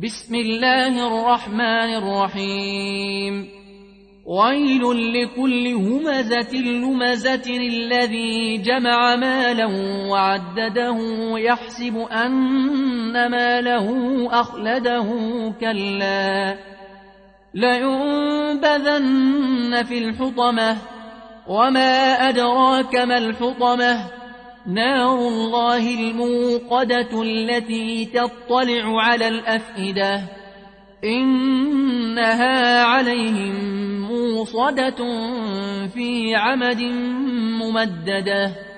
بسم الله الرحمن الرحيم ويل لكل همزة لمزة الذي جمع مالا وعدده يحسب أن ماله أخلده كلا لينبذن في الحطمة وما أدراك ما الحطمة نار الله الموقدة التي تطلع على الأفئدة إنها عليهم موصدة في عمد ممددة